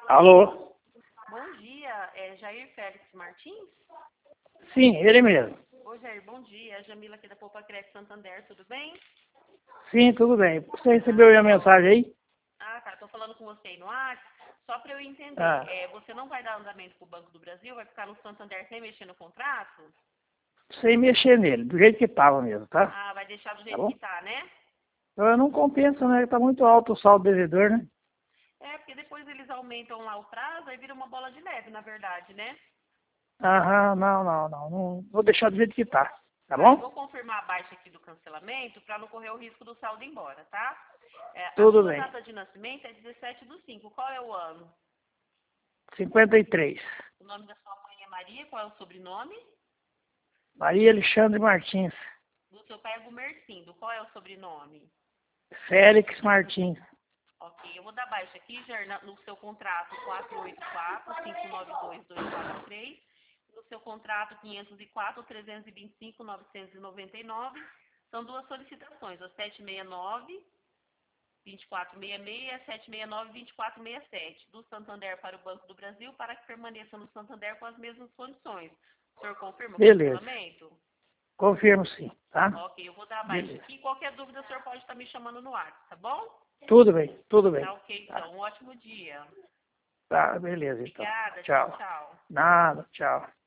Alô? Bom dia, é Jair Félix Martins? Sim, ele mesmo. Oi, Jair, bom dia. É a Jamila aqui da Poupa Crédito Santander, tudo bem? Sim, tudo bem. Você recebeu minha mensagem aí? Ah, tá. Tô falando com você aí no WhatsApp. Só para eu entender, Ah, você não vai dar andamento pro Banco do Brasil? Vai ficar no Santander sem mexer no contrato? sem mexer nele, do jeito que tava mesmo, tá? Ah, vai deixar do Tá jeito bom? que tá, né? Então não compensa, né? Tá muito alto o saldo devedor, né? É, porque depois eles aumentam lá o prazo, aí vira uma bola de neve, na verdade, né? Aham, não. Vou deixar do jeito que tá. Tá Tá, eu bom? vou confirmar a baixa aqui do cancelamento para não correr o risco do saldo ir embora, tá? A Tudo sua bem. data de nascimento é 17/5. Qual é o ano? 53. O nome da sua mãe é Maria, qual é o sobrenome? Maria Alexandre Martins. Do seu pai é Gumercindo, qual é o sobrenome? Félix Martins. Ok, eu vou dar baixa aqui, Jair, no seu contrato 484-592-243, no seu contrato 504-325-999. São duas solicitações, a 769-2466 e a 769-2467, do Santander para o Banco do Brasil, para que permaneça no Santander com as mesmas condições. O senhor confirma o Beleza. cancelamento? Confirmo sim, tá? Ok, eu vou dar baixa Beleza. aqui. Qualquer dúvida, o senhor pode estar me chamando no WhatsApp, tá bom? Tudo bem, tudo Tá bem. ok, Tá, então. Um ótimo dia. tá beleza então. Obrigada. Tchau, Tchau. tchau. Nada, tchau.